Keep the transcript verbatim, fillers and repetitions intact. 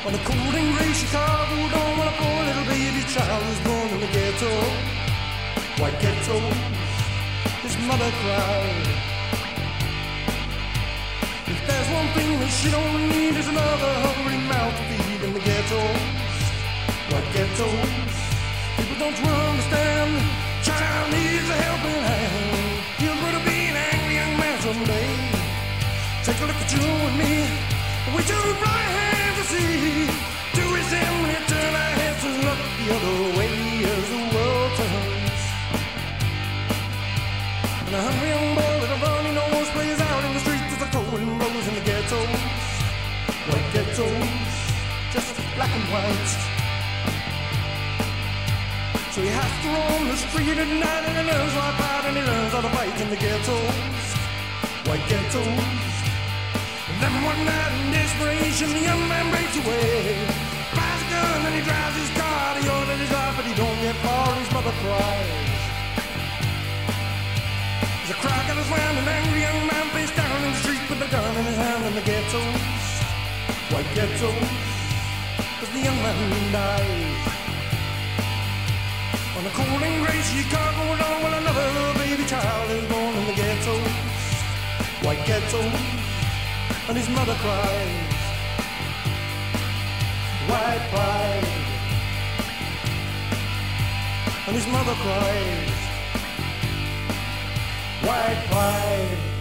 On a cold and gray Chicago dawn, when a poor little baby child was born in the ghetto, white ghetto, his mother cried. If there's one thing that she don't need, is another hungry mouth to feed in the ghetto, white ghetto. People don't you understand? Child needs a helping hand. You're gonna be an angry young man someday. Take a look at you and me. We two bright hands to see. Do his end when you turn our heads and look the other way as the world turns. And a hungry young boy with a runny nose plays out in the streets as the cold wind blows in the ghetto, white ghetto, just black and white. So he has to roam the street at night, and he learns life out, and he learns how to fight in the ghettos, white ghettos. And then one night in desperation, the young man breaks away, buys a gun and he drives his car. He orders his life, but he don't get far. His mother cries. There's a cry got his round, an angry young man face down in the street with a gun in his hand in the ghettos, white ghettos, as the young man dies. On a cold and gray Chicago dawn, when another baby child is born in the ghetto, white ghetto, and his mother cries, white pride, and his mother cries, white pride.